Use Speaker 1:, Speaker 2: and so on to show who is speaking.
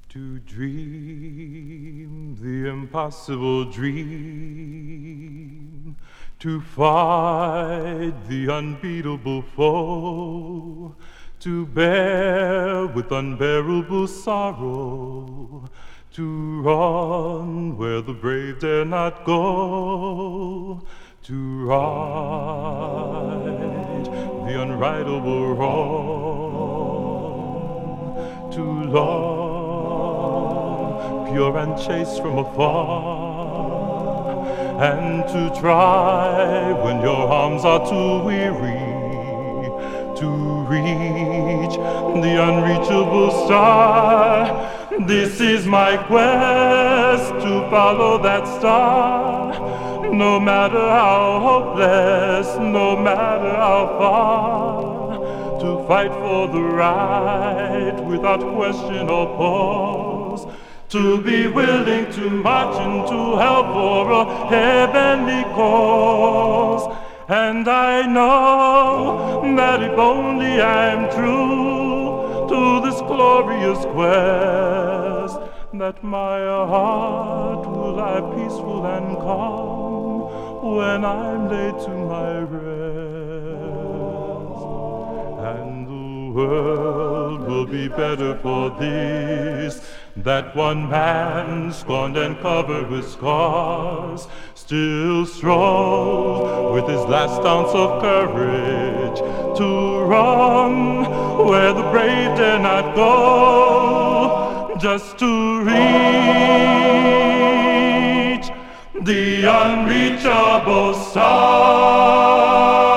Speaker 1: To dream the impossible dream, to fight the unbeatable foe, to bear with unbearable sorrow, to run where the brave dare not go, to right the unrightable wrong, to love pure and chaste from afar, and to try when your arms are too weary to reach the unreachable star. This is my quest, to follow that star, no matter how hopeless, no matter how far, to fight for the right without question or pause, to be willing to march into hell for a heavenly cause. And I know that if only I'm true to this glorious quest, that my heart will lie peaceful and calm when I'm laid to my rest. And the world will be better for this, that one man, scorned and covered with scars, still strove with his last ounce of courage to run where the brave dare not go, just to reach the unreachable star.